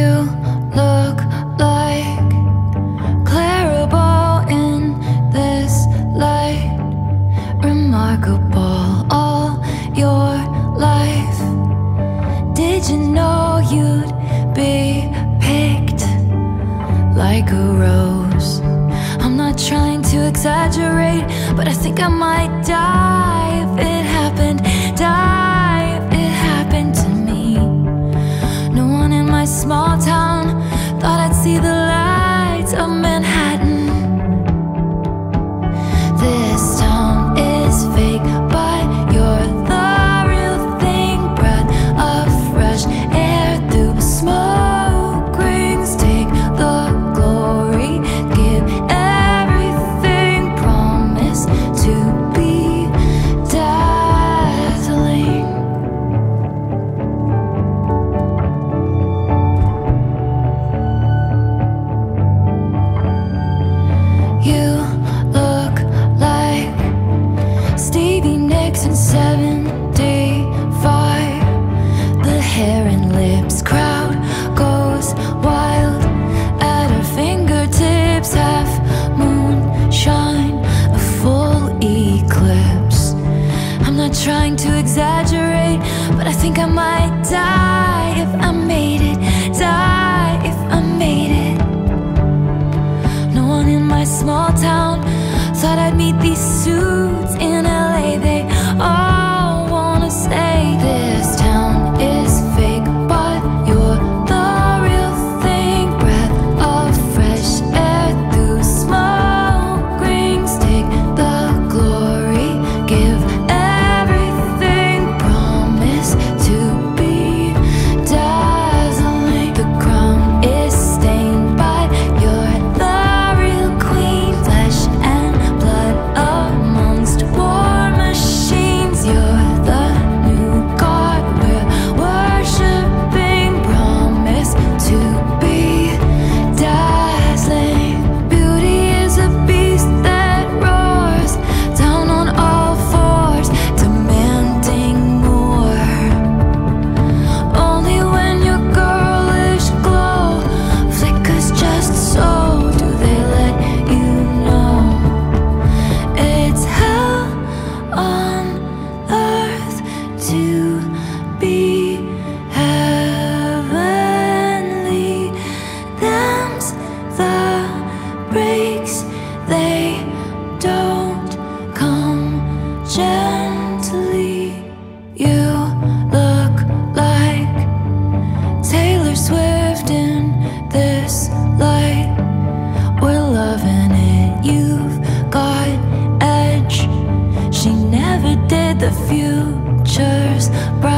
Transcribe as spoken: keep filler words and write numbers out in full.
look like Clarabelle in this light. Remarkable all your life. Did you know you'd be picked like a rose? I'm not trying to exaggerate, but I think I might die if it happened. Die if it happened to me. No one in my small town thought I'd see the lights of Manhattan. This town is fake, but you're the real thing. Breath of fresh air through smoke rings. Take the glory, give everything. Promise to be dazzling. You look like Stevie Nicks in seventy-five. The hair and lips, crowd goes wild at her fingertips. Half moonshine, a full eclipse. I'm not trying to exaggerate, but I think I might die if I made it. Die if I made it. No one in my small town thought I'd meet these suits in L A. They all wanna say this town is fake, but you're the real thing. Breath of fresh air through smoke rings. Take the glory, give everything. Promise to be dazzling. The crown is stained, but you're the real queen. Flesh and blood amongst war machines. You're the new god we're worshipping. Promise to be dazzling. Beauty is a beast that roars down on all fours, demanding more. Only when your girlish glow flickers just so do they let you know it's hell on earth to be heavenly. Them's the breaks, they don't come gently. You look like Taylor Swift in this light. We're loving it, you've got edge. She never did, the future's bright.